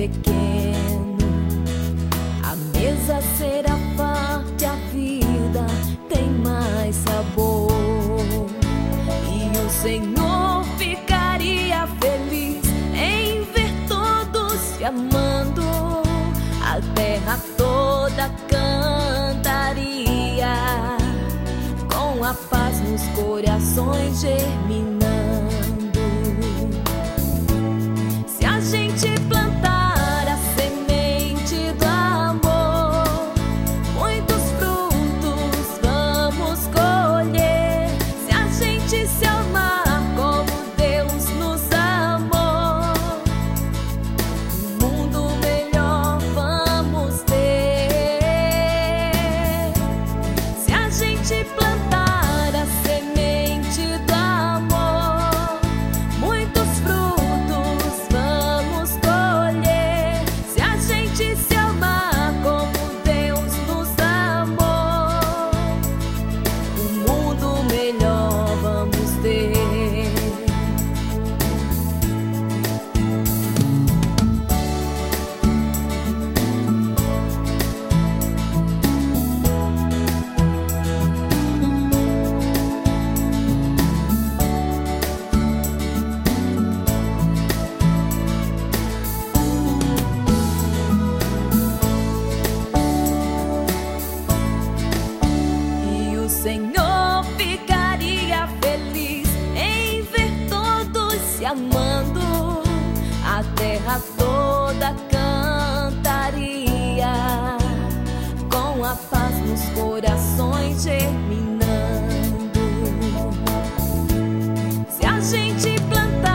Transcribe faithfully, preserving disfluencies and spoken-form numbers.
pequeno, a mesa será farta, a vida tem mais sabor. E o Senhor ficaria feliz em ver todos se amando, a terra toda cantaria, com a paz nos corações germinando. Se a gente plantar a semente do amor, muitos frutos vamos colher. Se a gente se amar como Deus nos amou, um mundo melhor vamos ter. Se a gente plantar a semente do amor, muitos frutos vamos colher. Se a gente se amar como Deus nos amou, um mundo melhor vamos ter. E o Senhor ficaria feliz em ver todos se amando, a terra toda cantaria, com a paz nos corações germinando. Se a gente plantar